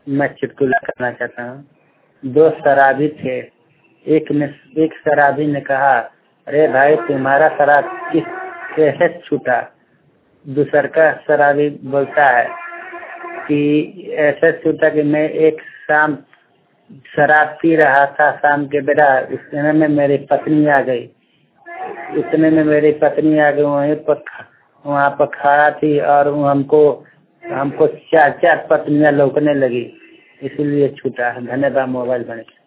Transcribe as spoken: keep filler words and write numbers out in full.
मैं चुटकुला करना चाहता हूँ। दो शराबी थे। एक ने एक शराबी ने कहा, अरे भाई तुम्हारा शराब किस कैसे छूटा? दूसर का शराबी बोलता है कि ऐसे छूटा कि मैं एक शाम शराब पी रहा था शाम के बेरा, उतने में मेरी पत्नी आ गई उतने में मेरी पत्नी आ गई वहीं पर वहाँ पर खड़ा थी और हमको हमको चार चार पत्नियां लौकने लगी, इसीलिए छूटा। धन्यवाद मोबाइल बने।